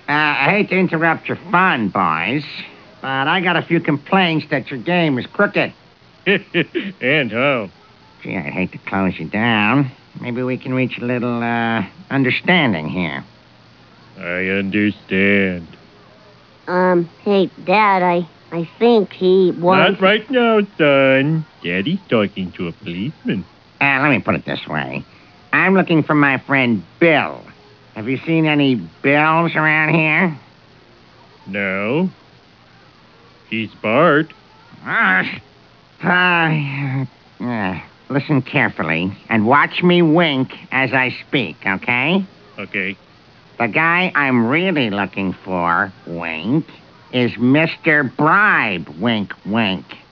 I hate to interrupt your fun, boys, but I got a few complaints that your game is crooked. And how? Gee, I'd hate to close you down. Maybe we can reach a little, understanding here. I understand. Hey, Dad, I think he wants... Not right now, son. Daddy's talking to a policeman. Let me put it this way. I'm looking for my friend Bill. Have you seen any Bills around here? No. He's Bart. Listen carefully and watch me wink as I speak, okay? Okay. The guy I'm really looking for, wink, is Mr. Bribe, wink, wink.